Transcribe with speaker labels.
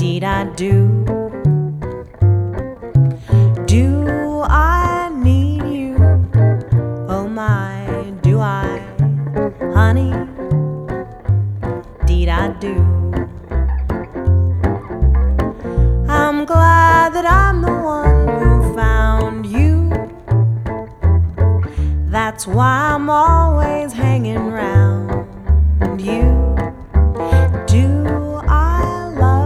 Speaker 1: Deed I do. Do I need you? Oh my, do I, honey? Deed I do. I'm glad that I'm the one who found you. That's why I'm always hanging round you.